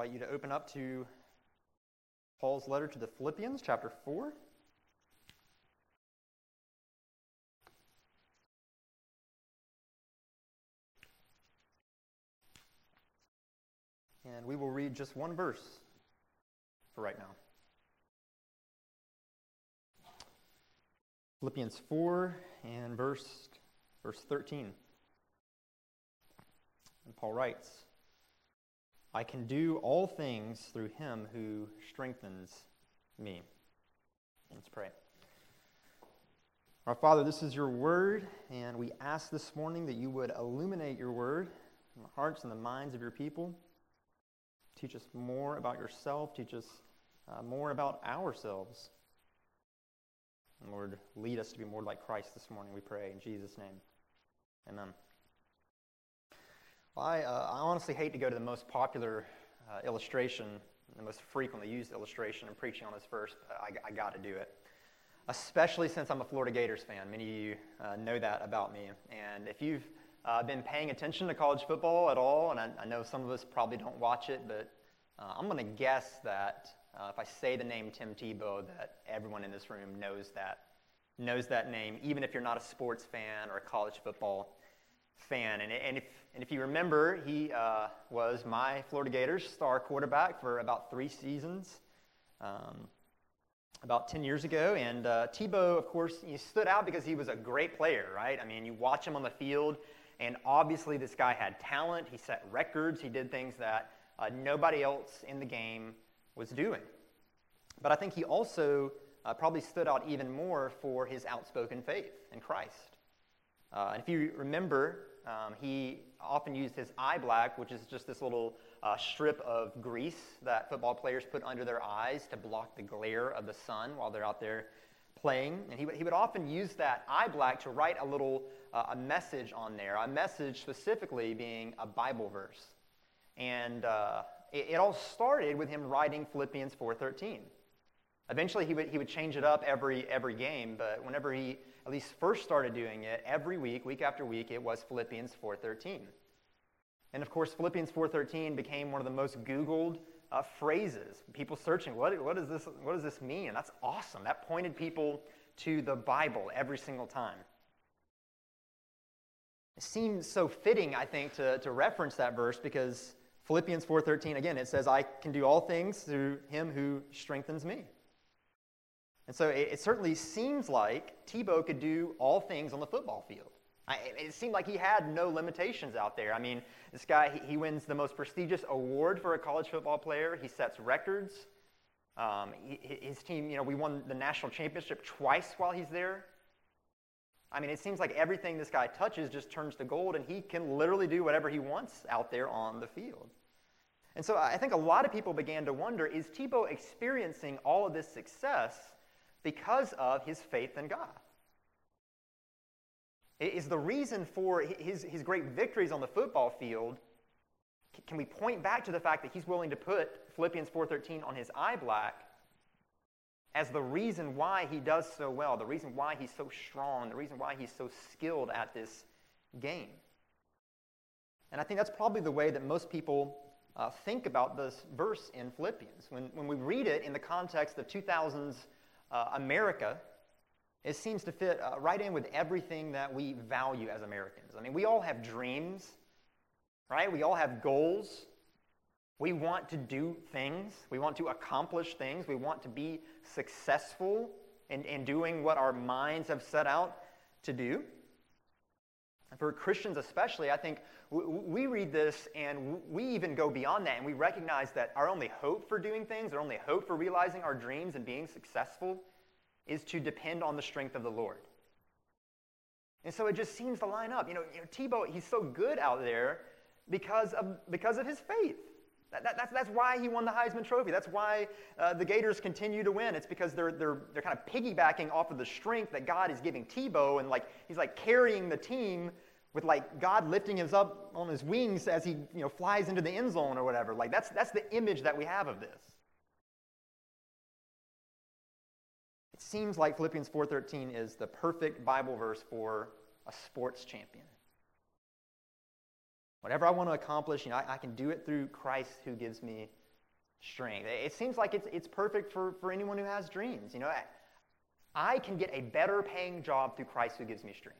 invite you to open up to Paul's letter to the Philippians, chapter 4. And we will read just one verse for right now. Philippians 4 and verse 13. And Paul writes, I can do all things through him who strengthens me. Let's pray. Our Father, this is your word, and we ask this morning that you would illuminate your word in the hearts and the minds of your people. Teach us more about yourself. Teach us more about ourselves. And Lord, lead us to be more like Christ this morning, we pray, in Jesus' name. Amen. Well, I honestly hate to go to the most popular illustration, the most frequently used illustration in preaching on this verse, but I got to do it. Especially since I'm a Florida Gators fan. Many of you know that about me. And if you've been paying attention to college football at all, and I know some of us probably don't watch it, but I'm going to guess that if I say the name Tim Tebow, that everyone in this room knows that name, even if you're not a sports fan or a college football fan. And if you remember, he was my Florida Gators star quarterback for about 3 seasons, about 10 years ago. And Tebow, of course, he stood out because he was a great player, right? I mean, you watch him on the field, and obviously this guy had talent. He set records. He did things that nobody else in the game was doing. But I think he also probably stood out even more for his outspoken faith in Christ. And if you remember, he often used his eye black, which is just this little strip of grease that football players put under their eyes to block the glare of the sun while they're out there playing. And he would often use that eye black to write a message on there, a message specifically being a Bible verse. And it all started with him writing Philippians 4:13. Eventually, he would change it up every game, but whenever he at least first started doing it, every week after week, it was Philippians 4:13. And of course, Philippians 4:13 became one of the most Googled phrases. People searching, what does this mean? And that's awesome. That pointed people to the Bible every single time. It seems so fitting, I think, to reference that verse because Philippians 4:13, again, it says, I can do all things through him who strengthens me. And so it certainly seems like Tebow could do all things on the football field. It seemed like he had no limitations out there. I mean, this guy, he wins the most prestigious award for a college football player. He sets records. His team, we won the national championship twice while he's there. I mean, it seems like everything this guy touches just turns to gold, and he can literally do whatever he wants out there on the field. And so I think a lot of people began to wonder, is Tebow experiencing all of this success because of his faith in God? Is the reason for his great victories on the football field, can we point back to the fact that he's willing to put Philippians 4:13 on his eye black as the reason why he does so well, the reason why he's so strong, the reason why he's so skilled at this game? And I think that's probably the way that most people think about this verse in Philippians. When we read it in the context of 2000s America, it seems to fit right in with everything that we value as Americans. I mean, we all have dreams, right? We all have goals. We want to do things. We want to accomplish things. We want to be successful in doing what our minds have set out to do. And for Christians especially, I think we read this and we even go beyond that, and we recognize that our only hope for doing things, our only hope for realizing our dreams and being successful is to depend on the strength of the Lord. And so it just seems to line up. Tebow, he's so good out there because of his faith. That's why he won the Heisman Trophy. That's why the Gators continue to win. It's because they're kind of piggybacking off of the strength that God is giving Tebow, and he's carrying the team with God lifting him up on his wings as he flies into the end zone or whatever. That's the image that we have of this. It seems like Philippians 4:13 is the perfect Bible verse for a sports champion. Whatever I want to accomplish, I can do it through Christ who gives me strength. It seems like it's perfect for anyone who has dreams. You know, I can get a better paying job through Christ who gives me strength.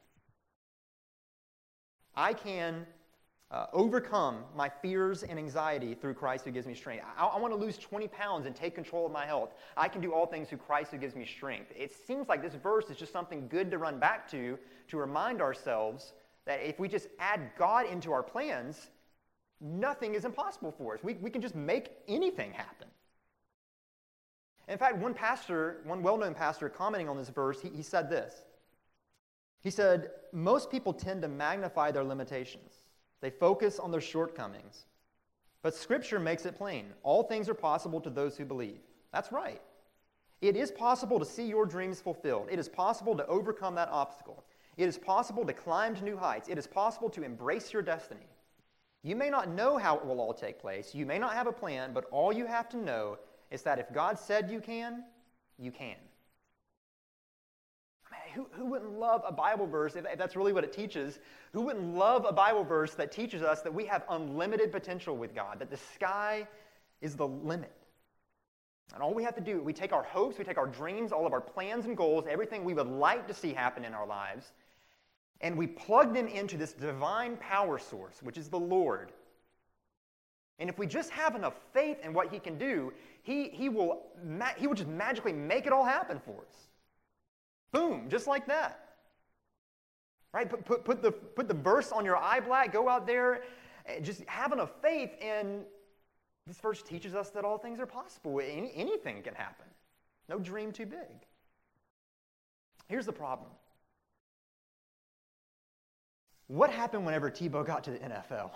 I can overcome my fears and anxiety through Christ who gives me strength. I want to lose 20 pounds and take control of my health. I can do all things through Christ who gives me strength. It seems like this verse is just something good to run back to remind ourselves that if we just add God into our plans, nothing is impossible for us. We can just make anything happen. In fact, one well-known pastor commenting on this verse, he said this. He said, most people tend to magnify their limitations. They focus on their shortcomings. But Scripture makes it plain. All things are possible to those who believe. That's right. It is possible to see your dreams fulfilled. It is possible to overcome that obstacle. It is possible to climb to new heights. It is possible to embrace your destiny. You may not know how it will all take place. You may not have a plan, but all you have to know is that if God said you can, you can. Who wouldn't love a Bible verse, if that's really what it teaches, who wouldn't love a Bible verse that teaches us that we have unlimited potential with God, that the sky is the limit? And all we have to do, we take our hopes, we take our dreams, all of our plans and goals, everything we would like to see happen in our lives, and we plug them into this divine power source, which is the Lord. And if we just have enough faith in what He can do, He will just magically make it all happen for us. Boom, just like that. Right? Put the verse on your eye black, go out there, just have enough faith, and this verse teaches us that all things are possible. Anything can happen. No dream too big. Here's the problem. What happened whenever Tebow got to the NFL?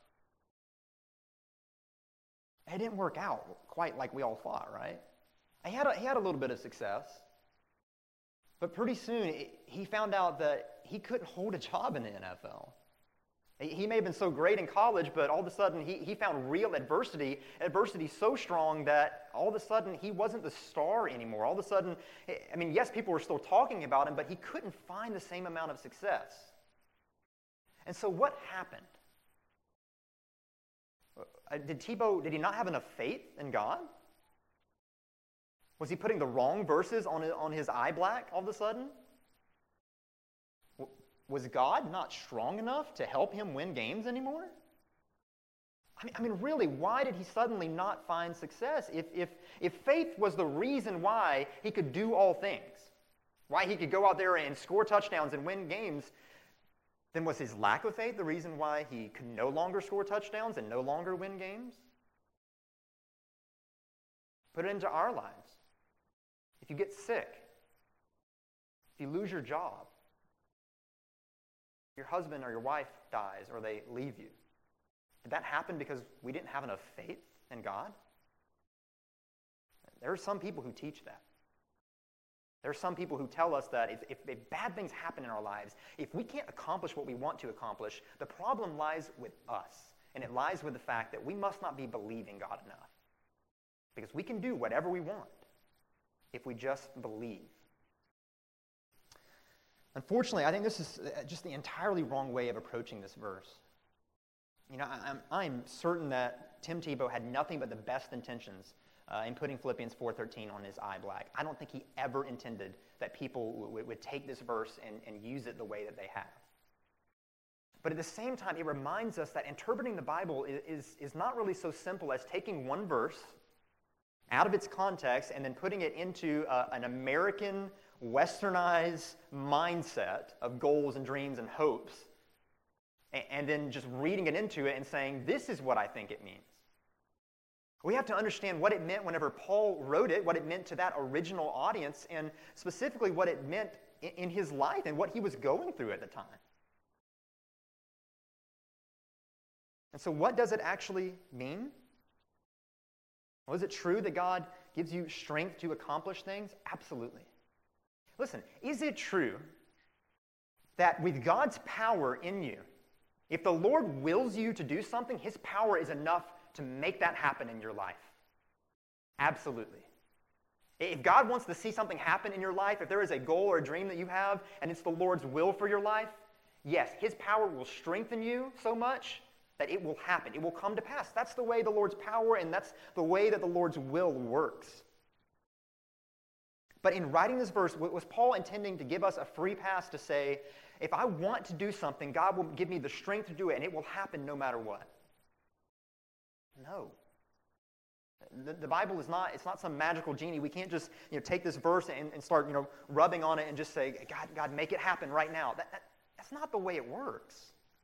It didn't work out quite like we all thought, right? He had a little bit of success. But pretty soon, he found out that he couldn't hold a job in the NFL. He may have been so great in college, but all of a sudden, he found real adversity so strong that all of a sudden, he wasn't the star anymore. All of a sudden, I mean, yes, people were still talking about him, but he couldn't find the same amount of success. And so what happened? Did he not have enough faith in God? Was he putting the wrong verses on his eye black all of a sudden? Was God not strong enough to help him win games anymore? I mean, really, why did he suddenly not find success? If faith was the reason why he could do all things, why he could go out there and score touchdowns and win games, then was his lack of faith the reason why he could no longer score touchdowns and no longer win games? Put it into our lives. If you get sick, if you lose your job, your husband or your wife dies or they leave you, did that happen because we didn't have enough faith in God? There are some people who teach that. There are some people who tell us that if bad things happen in our lives, if we can't accomplish what we want to accomplish, the problem lies with us. And it lies with the fact that we must not be believing God enough. Because we can do whatever we want if we just believe. Unfortunately, I think this is just the entirely wrong way of approaching this verse. You know, I'm certain that Tim Tebow had nothing but the best intentions in putting Philippians 4:13 on his eye black. I don't think he ever intended that people would take this verse and use it the way that they have. But at the same time, it reminds us that interpreting the Bible is not really so simple as taking one verse out of its context and then putting it into an American, westernized mindset of goals and dreams and hopes, and then just reading it into it and saying, this is what I think it means. We have to understand what it meant whenever Paul wrote it, what it meant to that original audience, and specifically what it meant in his life and what he was going through at the time. And so what does it actually mean? Well, is it true that God gives you strength to accomplish things? Absolutely. Listen, is it true that with God's power in you, if the Lord wills you to do something, His power is enough to make that happen in your life? Absolutely. If God wants to see something happen in your life, if there is a goal or a dream that you have, and it's the Lord's will for your life, yes, His power will strengthen you so much that it will happen. It will come to pass. That's the way the Lord's power and that's the way that the Lord's will works. But in writing this verse, was Paul intending to give us a free pass to say, if I want to do something, God will give me the strength to do it, and it will happen no matter what? No. The Bible is not, it's not some magical genie. We can't just take this verse and start rubbing on it and just say, God, make it happen right now. That's not the way it works.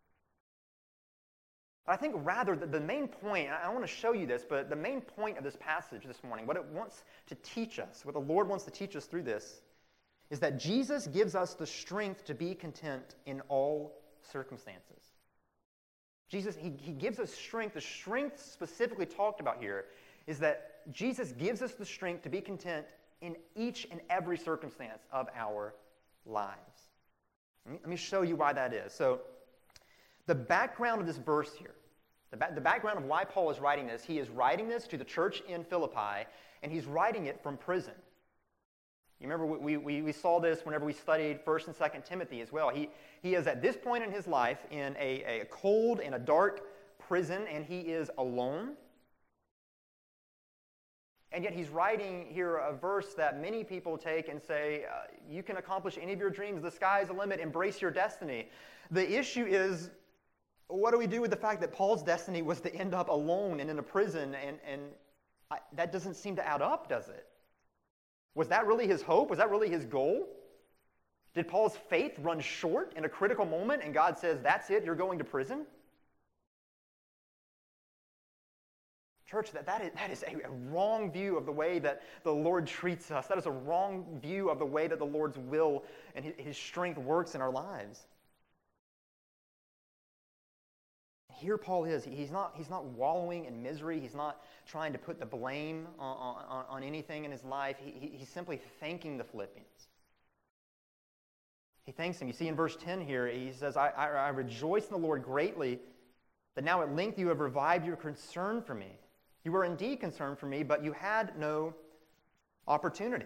I think rather the main point, I want to show you this, but the main point of this passage this morning, what it wants to teach us, what the Lord wants to teach us through this, is that Jesus gives us the strength to be content in all circumstances. Jesus, he gives us strength. The strength specifically talked about here is that Jesus gives us the strength to be content in each and every circumstance of our lives. Let me show you why that is. So, the background of this verse here, the background of why Paul is writing this, he is writing this to the church in Philippi, and he's writing it from prison. You remember we saw this whenever we studied 1 and 2 Timothy as well. He is at this point in his life in a cold and a dark prison, and he is alone. And yet he's writing here a verse that many people take and say, you can accomplish any of your dreams. The sky is the limit. Embrace your destiny. The issue is, what do we do with the fact that Paul's destiny was to end up alone and in a prison? And that doesn't seem to add up, does it? Was that really his hope? Was that really his goal? Did Paul's faith run short in a critical moment and God says, that's it, you're going to prison? Church, that is a wrong view of the way that the Lord treats us. That is a wrong view of the way that the Lord's will and his strength works in our lives. Here Paul is. He's not wallowing in misery. He's not trying to put the blame on anything in his life. He's simply thanking the Philippians. He thanks him. You see in verse 10 here, he says, I rejoice in the Lord greatly that now at length you have revived your concern for me. You were indeed concerned for me, but you had no opportunity.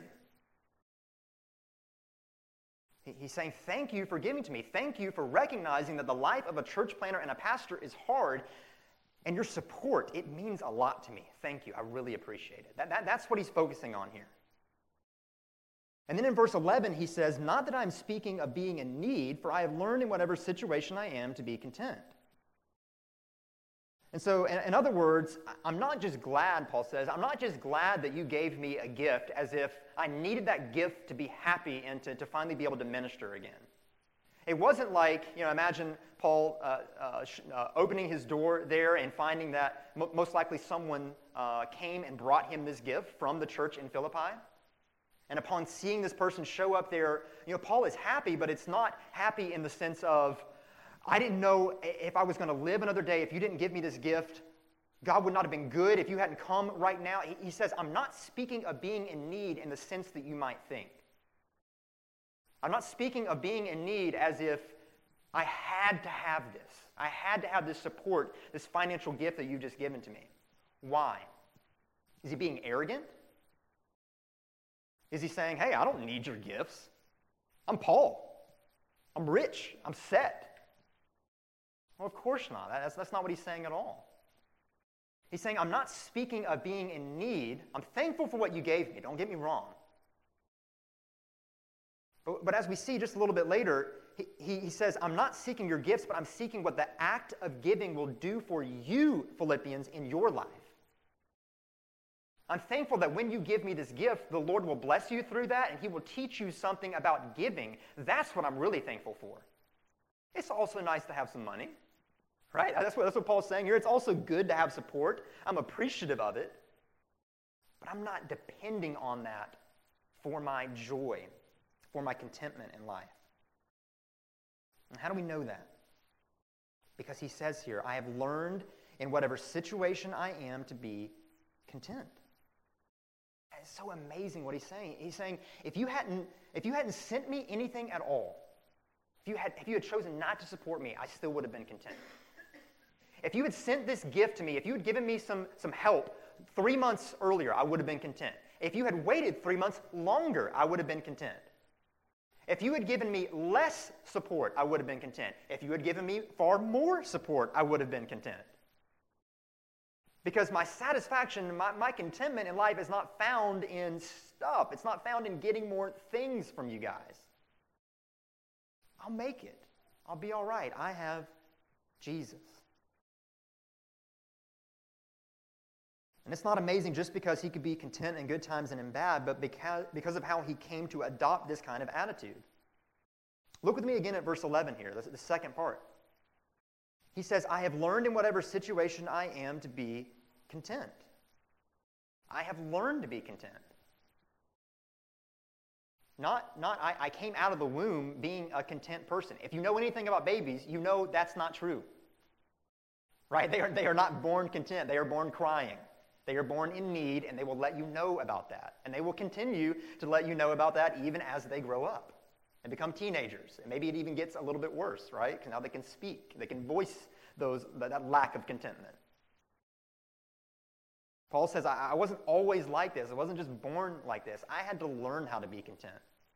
He's saying, thank you for giving to me. Thank you for recognizing that the life of a church planter and a pastor is hard, and your support, it means a lot to me. Thank you. I really appreciate it. That's what he's focusing on here. And then in verse 11, he says, not that I'm speaking of being in need, for I have learned in whatever situation I am to be content. And so, in other words, I'm not just glad, Paul says, I'm not just glad that you gave me a gift as if I needed that gift to be happy and to finally be able to minister again. It wasn't like, imagine Paul opening his door there and finding that most likely someone came and brought him this gift from the church in Philippi. And upon seeing this person show up there, Paul is happy, but it's not happy in the sense of, I didn't know if I was going to live another day. If you didn't give me this gift, God would not have been good if you hadn't come right now. He says, I'm not speaking of being in need in the sense that you might think. I'm not speaking of being in need as if I had to have this. I had to have this support, this financial gift that you've just given to me. Why? Is he being arrogant? Is he saying, hey, I don't need your gifts. I'm Paul. I'm rich. I'm set. Well, of course not. That's not what he's saying at all. He's saying, I'm not speaking of being in need. I'm thankful for what you gave me. Don't get me wrong. But as we see just a little bit later, he says, I'm not seeking your gifts, but I'm seeking what the act of giving will do for you, Philippians, in your life. I'm thankful that when you give me this gift, the Lord will bless you through that, and he will teach you something about giving. That's what I'm really thankful for. It's also nice to have some money, right? That's what Paul's saying here. It's also good to have support. I'm appreciative of it, but I'm not depending on that for my joy, for my contentment in life. And how do we know that? Because he says here, I have learned in whatever situation I am to be content. And it's so amazing what he's saying. He's saying, if you hadn't sent me anything at all, if you had chosen not to support me, I still would have been content. If you had sent this gift to me, if you had given me some help 3 months earlier, I would have been content. If you had waited 3 months longer, I would have been content. If you had given me less support, I would have been content. If you had given me far more support, I would have been content. Because my satisfaction, my contentment in life is not found in stuff. It's not found in getting more things from you guys. I'll make it. I'll be all right. I have Jesus. And it's not amazing just because he could be content in good times and in bad, but because of how he came to adopt this kind of attitude. Look with me again at verse 11 here, the second part. He says, I have learned in whatever situation I am to be content. I have learned to be content. Not I came out of the womb being a content person. If you know anything about babies, you know that's not true. Right? They are not born content. They are born crying. They are born in need, and they will let you know about that. And they will continue to let you know about that even as they grow up and become teenagers. And maybe it even gets a little bit worse, right? Because now they can speak. They can voice that lack of contentment. Paul says, I wasn't always like this. I wasn't just born like this. I had to learn how to be content.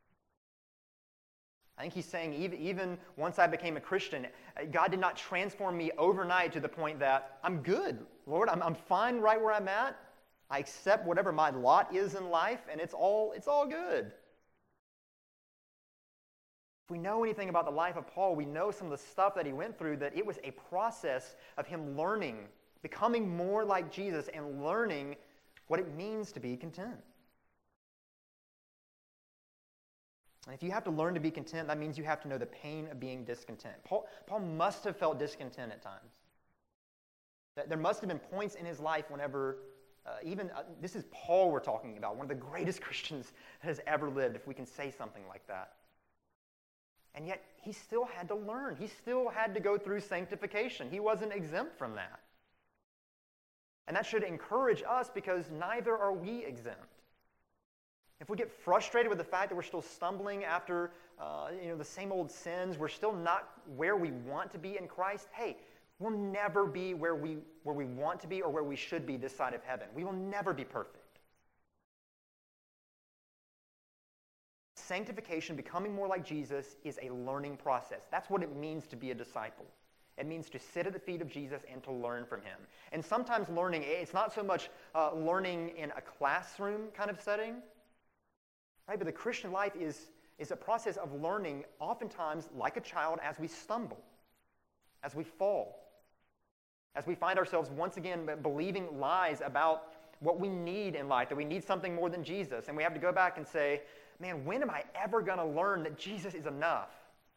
I think he's saying even once I became a Christian, God did not transform me overnight to the point that I'm good, Lord. I'm fine right where I'm at. I accept whatever my lot is in life, and it's all good. If we know anything about the life of Paul, we know some of the stuff that he went through, that it was a process of him learning, becoming more like Jesus, and learning what it means to be content. And if you have to learn to be content, that means you have to know the pain of being discontent. Paul must have felt discontent at times. There must have been points in his life whenever, this is Paul we're talking about, one of the greatest Christians that has ever lived, if we can say something like that. And yet, he still had to learn. He still had to go through sanctification. He wasn't exempt from that. And that should encourage us, because neither are we exempt. If we get frustrated with the fact that we're still stumbling after the same old sins, we're still not where we want to be in Christ, hey, we'll never be where we want to be or where we should be this side of heaven. We will never be perfect. Sanctification, becoming more like Jesus, is a learning process. That's what it means to be a disciple. It means to sit at the feet of Jesus and to learn from him. And sometimes learning, it's not so much learning in a classroom kind of setting, right? But the Christian life is a process of learning, oftentimes like a child, as we stumble, as we fall, as we find ourselves once again believing lies about what we need in life, that we need something more than Jesus. And we have to go back and say, man, when am I ever going to learn that Jesus is enough?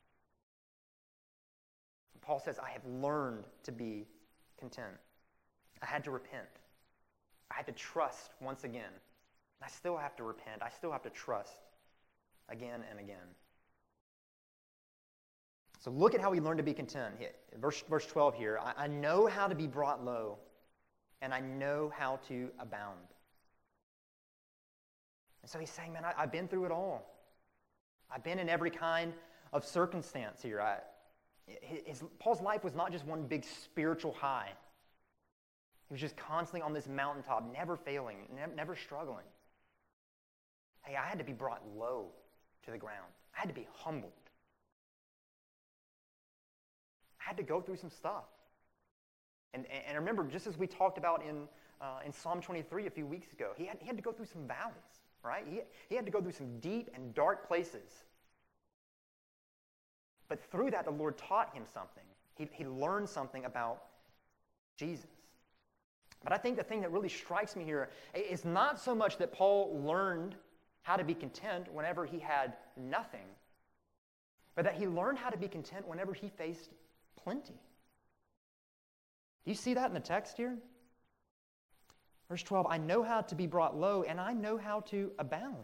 Paul says, I have learned to be content. I had to repent. I had to trust once again. I still have to repent. I still have to trust again and again. So look at how we learn to be content. Verse 12 here. I know how to be brought low, and I know how to abound. And so he's saying, man, I've been through it all. I've been in every kind of circumstance here. Paul's life was not just one big spiritual high. He was just constantly on this mountaintop, never failing, never struggling. Hey, I had to be brought low to the ground. I had to be humbled. I had to go through some stuff. And remember, just as we talked about in Psalm 23 a few weeks ago, he had to go through some valleys, right? He had to go through some deep and dark places. But through that, the Lord taught him something. He learned something about Jesus. But I think the thing that really strikes me here is not so much that Paul learned how to be content whenever he had nothing, but that he learned how to be content whenever he faced plenty. Do you see that in the text here? Verse 12, I know how to be brought low, and I know how to abound.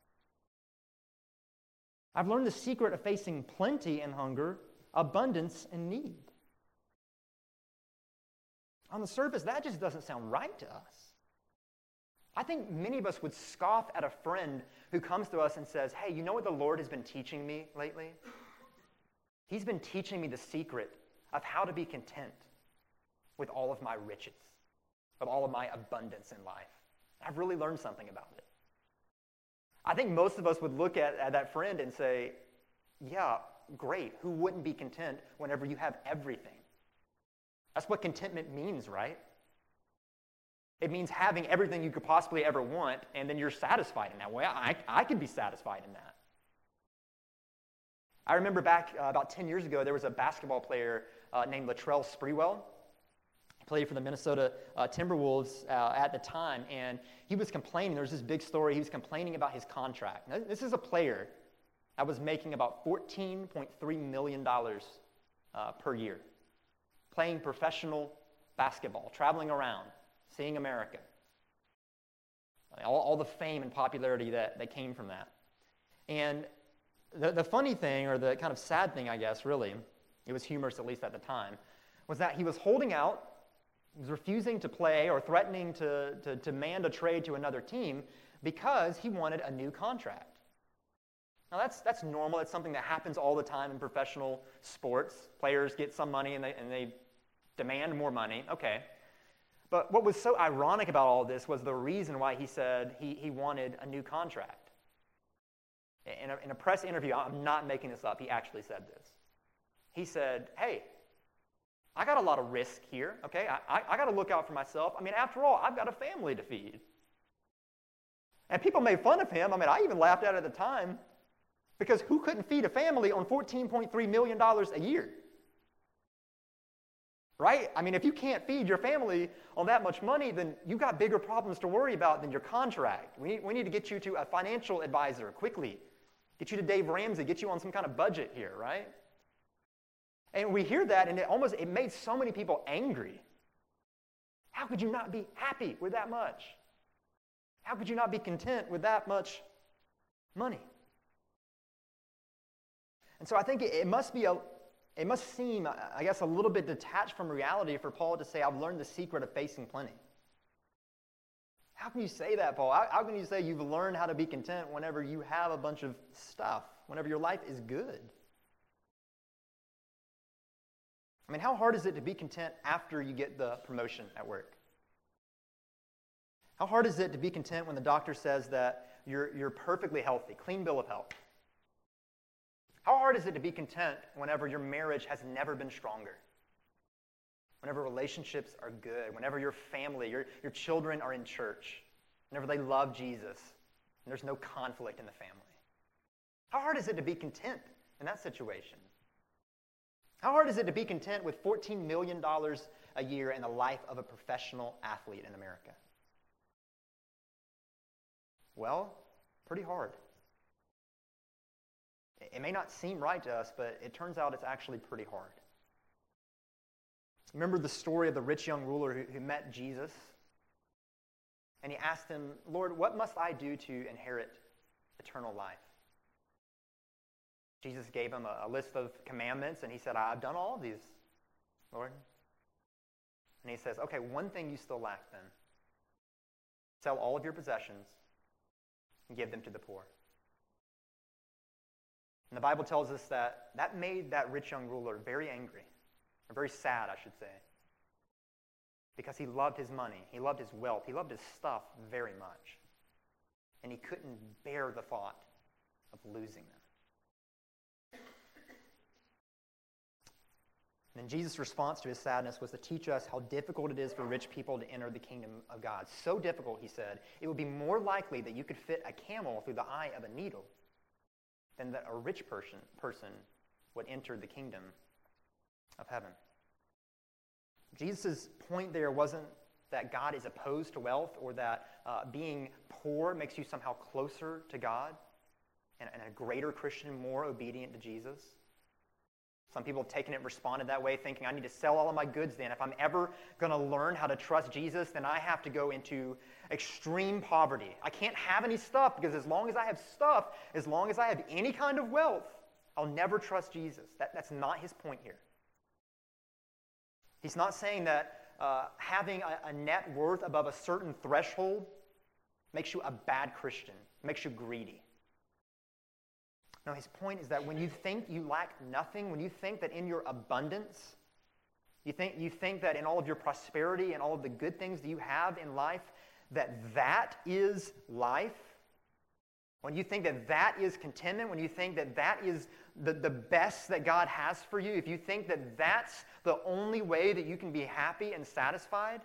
I've learned the secret of facing plenty and hunger, abundance and need. On the surface, that just doesn't sound right to us. I think many of us would scoff at a friend who comes to us and says, hey, you know what the Lord has been teaching me lately? He's been teaching me the secret of how to be content with all of my riches, with all of my abundance in life. I've really learned something about it. I think most of us would look at that friend and say, Yeah, great. Who wouldn't be content whenever you have everything? That's what contentment means, right? It means having everything you could possibly ever want, and then you're satisfied in that way. I could be satisfied in that. I remember back about 10 years ago, there was a basketball player named Latrell Sprewell. He played for the Minnesota Timberwolves at the time, and he was complaining. There was this big story. He was complaining about his contract. Now, this is a player that was making about $14.3 million per year, playing professional basketball, traveling around, seeing America. All the fame and popularity that came from that. And the funny thing, or the kind of sad thing, I guess, really, it was humorous at least at the time, was that he was holding out, he was refusing to play or threatening to demand a trade to another team because he wanted a new contract. Now that's normal. It's something that happens all the time in professional sports. Players get some money and they demand more money. Okay. But what was so ironic about all this was the reason why he said he wanted a new contract. In a press interview, I'm not making this up, he actually said this. He said, hey, I got a lot of risk here, okay? I got to look out for myself. I mean, after all, I've got a family to feed. And people made fun of him. I mean, I even laughed at it at the time, because who couldn't feed a family on $14.3 million a year? Right? I mean, if you can't feed your family on that much money, then you've got bigger problems to worry about than your contract. We need to get you to a financial advisor quickly. Get you to Dave Ramsey. Get you on some kind of budget here, right? And we hear that, and it made so many people angry. How could you not be happy with that much? How could you not be content with that much money? And so I think it must seem, I guess, a little bit detached from reality for Paul to say, I've learned the secret of facing plenty. How can you say that, Paul? How can you say you've learned how to be content whenever you have a bunch of stuff, whenever your life is good? I mean, how hard is it to be content after you get the promotion at work? How hard is it to be content when the doctor says that you're perfectly healthy, clean bill of health? How hard is it to be content whenever your marriage has never been stronger? Whenever relationships are good, whenever your family, your children are in church, whenever they love Jesus, and there's no conflict in the family? How hard is it to be content in that situation? How hard is it to be content with $14 million a year in the life of a professional athlete in America? Well, pretty hard. It may not seem right to us, but it turns out it's actually pretty hard. Remember the story of the rich young ruler who met Jesus? And he asked him, Lord, what must I do to inherit eternal life? Jesus gave him a list of commandments, and he said, I've done all of these, Lord. And he says, okay, one thing you still lack then. Sell all of your possessions and give them to the poor. And the Bible tells us that made that rich young ruler very angry, or very sad, I should say, because he loved his money, he loved his wealth, he loved his stuff very much. And he couldn't bear the thought of losing them. And then Jesus' response to his sadness was to teach us how difficult it is for rich people to enter the kingdom of God. So difficult, he said, it would be more likely that you could fit a camel through the eye of a needle than that a rich person would enter the kingdom of heaven. Jesus' point there wasn't that God is opposed to wealth, or that being poor makes you somehow closer to God and a greater Christian, more obedient to Jesus. Some people have taken it and responded that way, thinking, I need to sell all of my goods then. If I'm ever going to learn how to trust Jesus, then I have to go into extreme poverty. I can't have any stuff, because as long as I have stuff, as long as I have any kind of wealth, I'll never trust Jesus. That's not his point here. He's not saying that having a net worth above a certain threshold makes you a bad Christian, makes you greedy. No, his point is that when you think you lack nothing, when you think that in your abundance, you think that in all of your prosperity and all of the good things that you have in life, that is life, when you think that that is contentment, when you think that that is the best that God has for you, if you think that that's the only way that you can be happy and satisfied,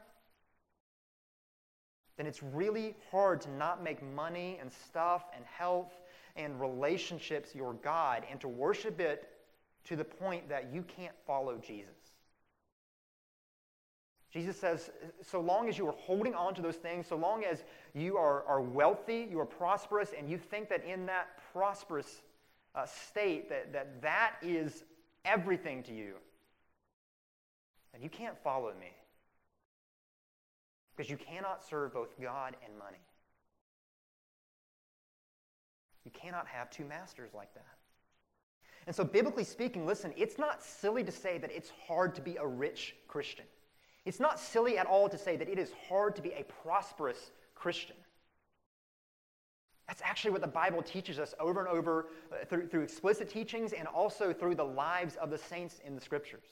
then it's really hard to not make money and stuff and health and relationships your God and to worship it to the point that you can't follow Jesus. Jesus says, so long as you are holding on to those things, so long as you are wealthy, you are prosperous, and you think that in that prosperous state that is everything to you, then you can't follow me. Because you cannot serve both God and money. You cannot have two masters like that. And so biblically speaking, listen, it's not silly to say that it's hard to be a rich Christian. It's not silly at all to say that it is hard to be a prosperous Christian. That's actually what the Bible teaches us over and over through explicit teachings and also through the lives of the saints in the Scriptures.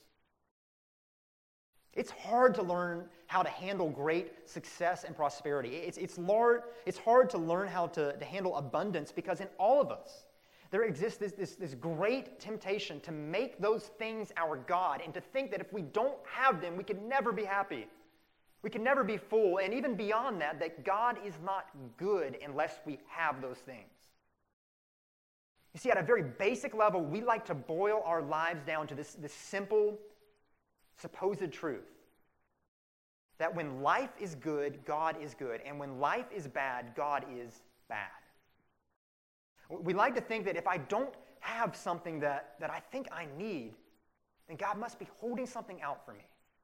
It's hard to learn how to handle great success and prosperity. It's hard to learn how to handle abundance because in all of us, there exists this great temptation to make those things our God and to think that if we don't have them, we can never be happy. We can never be full. And even beyond that, that God is not good unless we have those things. You see, at a very basic level, we like to boil our lives down to this simple, supposed truth. That when life is good, God is good. And when life is bad, God is bad. We like to think that if I don't have something that I think I need, then God must be holding something out for me.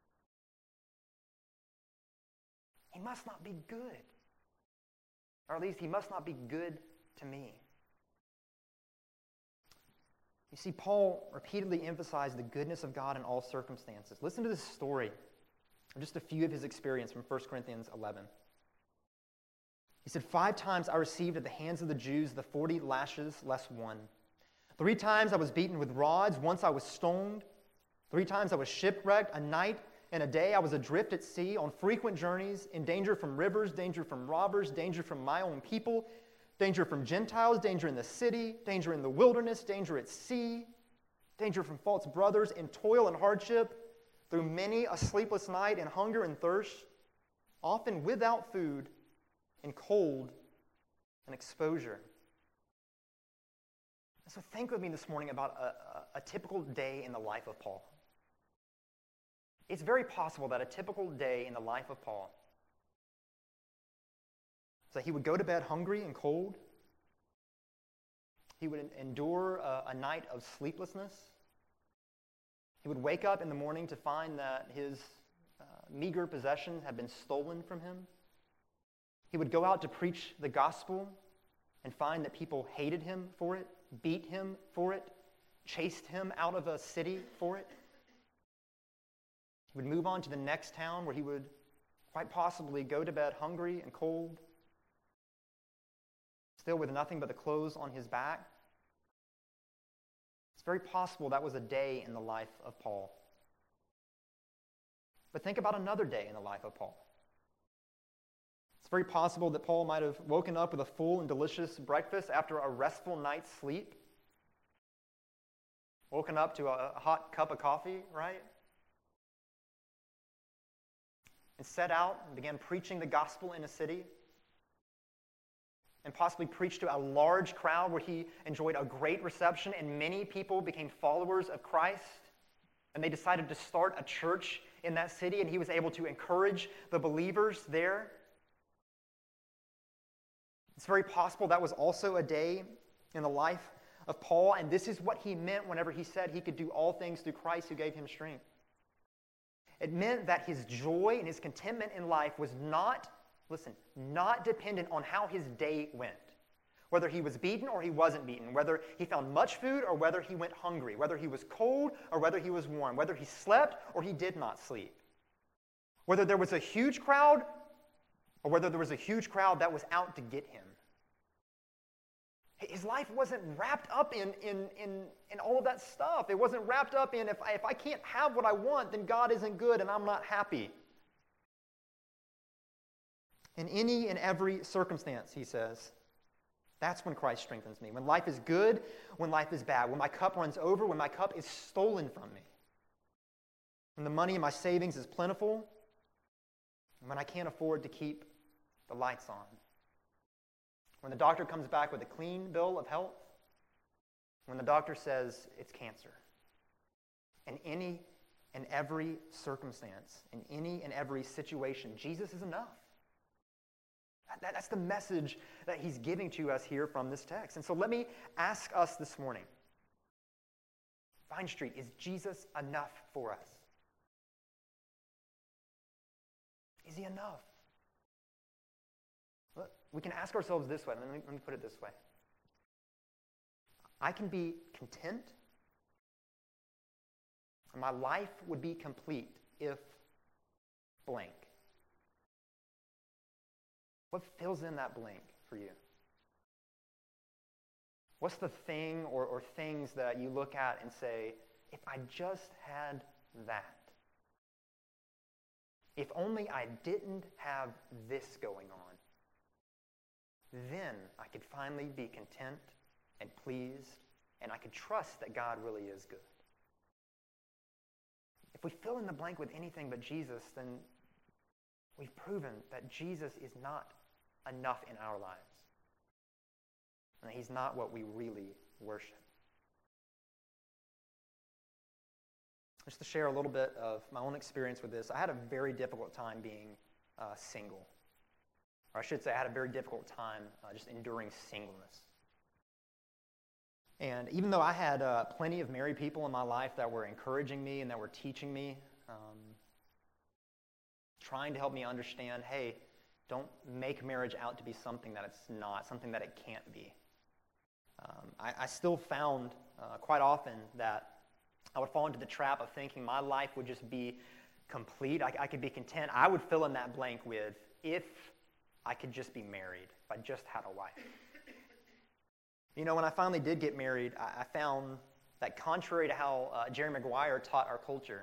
He must not be good. Or at least he must not be good to me. You see, Paul repeatedly emphasized the goodness of God in all circumstances. Listen to this story, just a few of his experience from 1 Corinthians 11. He said, 5 times I received at the hands of the Jews the 40 lashes less one. 3 times I was beaten with rods. Once I was stoned. 3 times I was shipwrecked. A night and a day I was adrift at sea, on frequent journeys, in danger from rivers, danger from robbers, danger from my own people, danger from Gentiles, danger in the city, danger in the wilderness, danger at sea, danger from false brothers, in toil and hardship, through many a sleepless night, in hunger and thirst, often without food, in cold and exposure. So think with me this morning about a typical day in the life of Paul. It's very possible that a typical day in the life of Paul is that he would go to bed hungry and cold. He would endure a night of sleeplessness. He would wake up in the morning to find that his meager possessions had been stolen from him. He would go out to preach the gospel and find that people hated him for it, beat him for it, chased him out of a city for it. He would move on to the next town where he would quite possibly go to bed hungry and cold, still with nothing but the clothes on his back. It's very possible that was a day in the life of Paul. But think about another day in the life of Paul. It's very possible that Paul might have woken up with a full and delicious breakfast after a restful night's sleep. Woken up to a hot cup of coffee, right? And set out and began preaching the gospel in a city. And possibly preached to a large crowd where he enjoyed a great reception and many people became followers of Christ. And they decided to start a church in that city and he was able to encourage the believers there. It's very possible that was also a day in the life of Paul, and this is what he meant whenever he said he could do all things through Christ who gave him strength. It meant that his joy and his contentment in life was not dependent on how his day went. Whether he was beaten or he wasn't beaten, whether he found much food or whether he went hungry, whether he was cold or whether he was warm, whether he slept or he did not sleep. Whether there was a huge crowd or whether there was a huge crowd that was out to get him. His life wasn't wrapped up in all of that stuff. It wasn't wrapped up in if I can't have what I want, then God isn't good and I'm not happy. In any and every circumstance, he says, That's when Christ strengthens me. When life is good, when life is bad, when my cup runs over, when my cup is stolen from me. When the money in my savings is plentiful, and when I can't afford to keep the lights on. When the doctor comes back with a clean bill of health, when the doctor says it's cancer. In any and every circumstance, in any and every situation, Jesus is enough. That's the message that he's giving to us here from this text. And so let me ask us this morning, Vine Street, is Jesus enough for us? Is he enough? Look, we can ask ourselves this way. Let me put it this way. I can be content, and my life would be complete if blank. What fills in that blank for you? What's the thing or things that you look at and say, if I just had that? If only I didn't have this going on, then I could finally be content and pleased, and I could trust that God really is good. If we fill in the blank with anything but Jesus, then we've proven that Jesus is not enough in our lives, and that he's not what we really worship. Just to share a little bit of my own experience with this, I had a very difficult time being single. Or I should say I had a very difficult time just enduring singleness. And even though I had plenty of married people in my life that were encouraging me and that were teaching me, trying to help me understand, hey, don't make marriage out to be something that it's not, something that it can't be. I still found quite often that I would fall into the trap of thinking my life would just be complete. I could be content. I would fill in that blank with, if I could just be married, if I just had a wife. You know, when I finally did get married, I found that contrary to how Jerry Maguire taught our culture,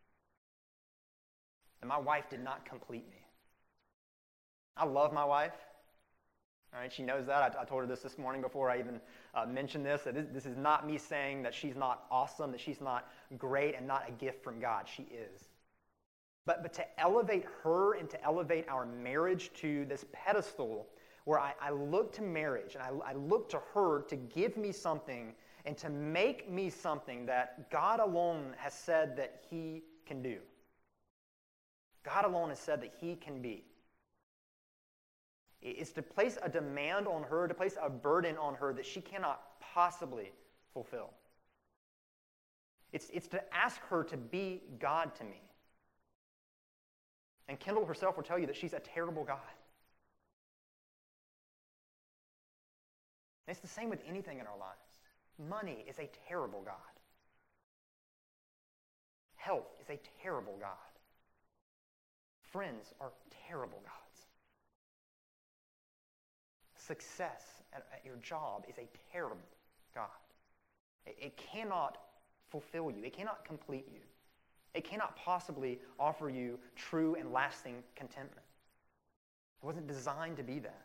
that my wife did not complete me. I love my wife. All right, she knows that. I told her this morning before I even mentioned this, that this is not me saying that she's not awesome, that she's not great and not a gift from God. She is. But to elevate her and to elevate our marriage to this pedestal where I look to marriage and I look to her to give me something and to make me something that God alone has said that he can do. God alone has said that he can be. It's to place a demand on her, to place a burden on her that she cannot possibly fulfill. It's to ask her to be God to me. And Kendall herself will tell you that she's a terrible God. And it's the same with anything in our lives. Money is a terrible God. Health is a terrible God. Friends are terrible gods. Success at your job is a terrible God. It cannot fulfill you. It cannot complete you. It cannot possibly offer you true and lasting contentment. It wasn't designed to be that.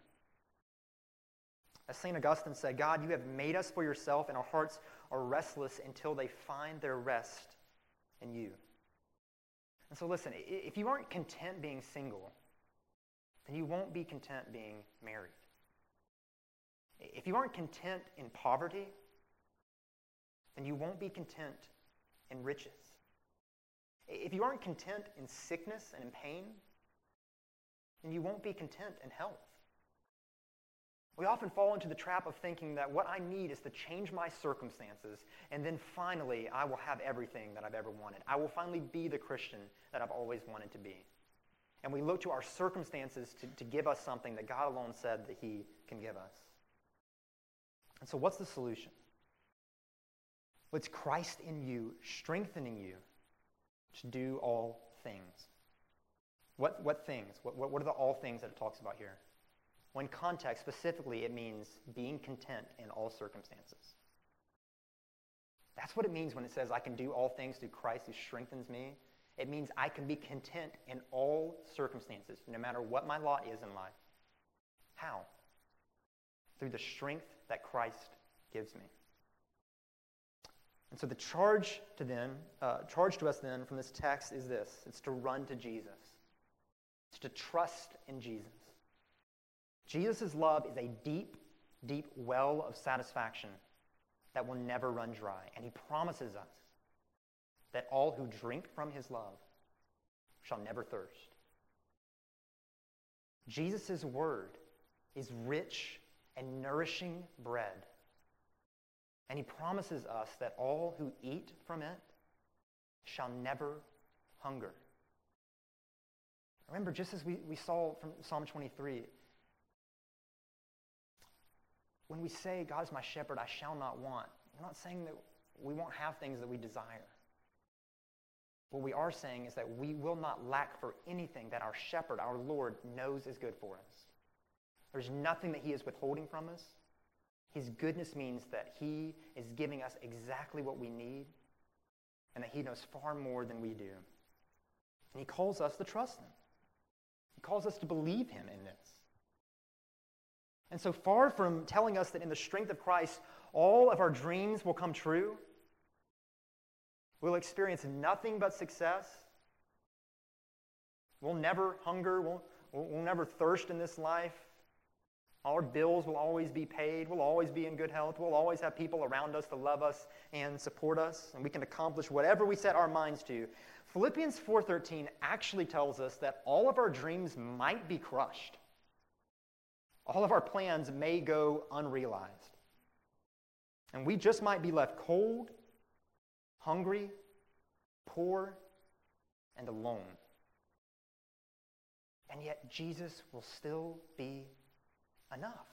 As St. Augustine said, God, you have made us for yourself, and our hearts are restless until they find their rest in you. And so listen, if you aren't content being single, then you won't be content being married. If you aren't content in poverty, then you won't be content in riches. If you aren't content in sickness and in pain, then you won't be content in health. We often fall into the trap of thinking that what I need is to change my circumstances, and then finally I will have everything that I've ever wanted. I will finally be the Christian that I've always wanted to be. And we look to our circumstances to give us something that God alone said that he can give us. And so what's the solution? Well, it's Christ in you, strengthening you to do all things. What things? What are the all things that it talks about here? Well, in context, specifically, it means being content in all circumstances. That's what it means when it says, I can do all things through Christ who strengthens me. It means I can be content in all circumstances, no matter what my lot is in life. How? through the strength that Christ gives me. And so the charge to us then from this text is this. It's to run to Jesus. It's to trust in Jesus. Jesus' love is a deep, deep well of satisfaction that will never run dry. And he promises us that all who drink from his love shall never thirst. Jesus' word is rich and nourishing bread. And he promises us that all who eat from it shall never hunger. Remember, just as we saw from Psalm 23, when we say, God is my shepherd, I shall not want, we're not saying that we won't have things that we desire. What we are saying is that we will not lack for anything that our shepherd, our Lord, knows is good for us. There's nothing that he is withholding from us. His goodness means that he is giving us exactly what we need and that he knows far more than we do. And he calls us to trust him. He calls us to believe him in this. And so far from telling us that in the strength of Christ, all of our dreams will come true, we'll experience nothing but success, we'll never hunger, we'll never thirst in this life, our bills will always be paid, we'll always be in good health, we'll always have people around us to love us and support us, and we can accomplish whatever we set our minds to. Philippians 4:13 actually tells us that all of our dreams might be crushed. All of our plans may go unrealized. And we just might be left cold, hungry, poor, and alone. And yet Jesus will still be enough.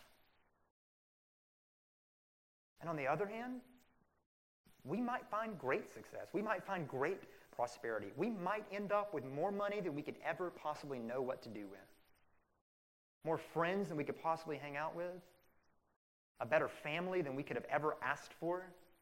And on the other hand, we might find great success. We might find great prosperity. We might end up with more money than we could ever possibly know what to do with. More friends than we could possibly hang out with. A better family than we could have ever asked for.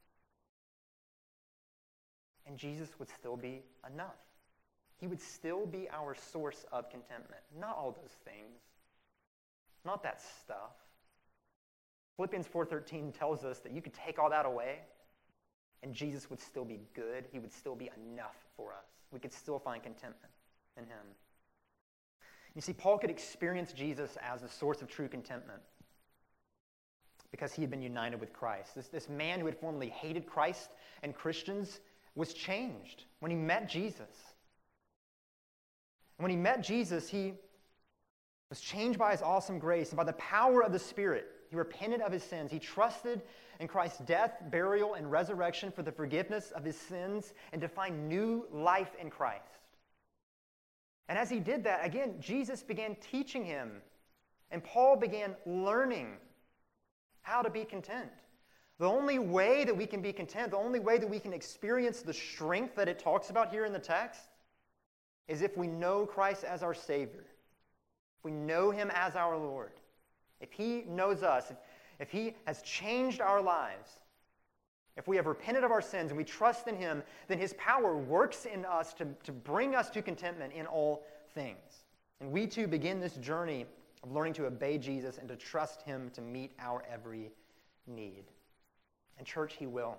And Jesus would still be enough. He would still be our source of contentment. Not all those things. Not that stuff. Philippians 4:13 tells us that you could take all that away and Jesus would still be good. He would still be enough for us. We could still find contentment in him. You see, Paul could experience Jesus as the source of true contentment because he had been united with Christ. This man who had formerly hated Christ and Christians was changed when he met Jesus. And when he met Jesus, he was changed by his awesome grace, and by the power of the Spirit, he repented of his sins. He trusted in Christ's death, burial, and resurrection for the forgiveness of his sins and to find new life in Christ. And as he did that, again, Jesus began teaching him, and Paul began learning how to be content. The only way that we can be content, the only way that we can experience the strength that it talks about here in the text, is if we know Christ as our Savior. If we know him as our Lord. If he knows us, if he has changed our lives, if we have repented of our sins and we trust in him, then his power works in us to bring us to contentment in all things. And we too begin this journey of learning to obey Jesus and to trust him to meet our every need. And church, he will.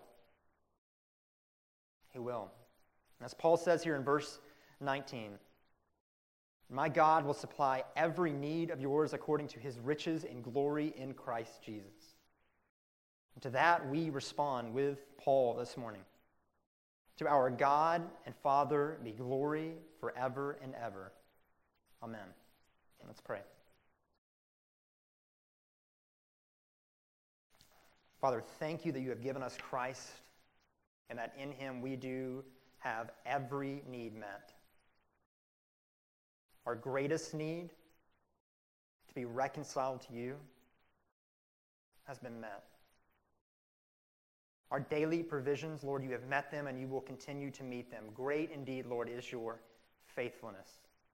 He will. And as Paul says here in verse 19, my God will supply every need of yours according to his riches in glory in Christ Jesus. And to that we respond with Paul this morning. To our God and Father be glory forever and ever. Amen. Let's pray. Father, thank you that you have given us Christ and that in him we do have every need met. Our greatest need, to be reconciled to you, has been met. Our daily provisions, Lord, you have met them and you will continue to meet them. Great indeed, Lord, is your faithfulness.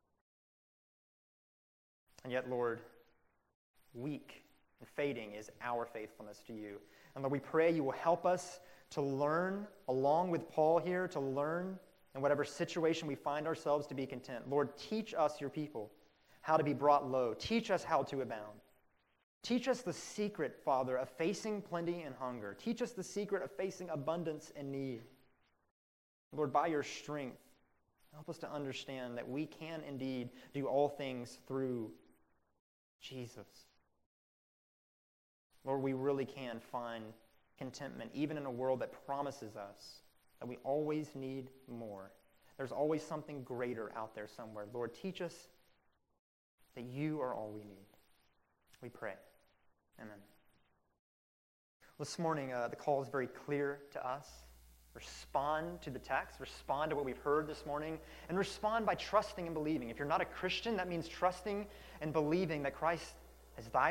And yet, Lord, weak and fading is our faithfulness to you. And Lord, we pray you will help us to learn, along with Paul here, to learn in whatever situation we find ourselves to be content. Lord, teach us, your people, how to be brought low. Teach us how to abound. Teach us the secret, Father, of facing plenty and hunger. Teach us the secret of facing abundance and need. Lord, by your strength, help us to understand that we can indeed do all things through Jesus. Lord, we really can find contentment, even in a world that promises us that we always need more. There's always something greater out there somewhere. Lord, teach us that you are all we need. We pray. Amen. This morning, the call is very clear to us. Respond to the text. Respond to what we've heard this morning. And respond by trusting and believing. If you're not a Christian, that means trusting and believing that Christ has died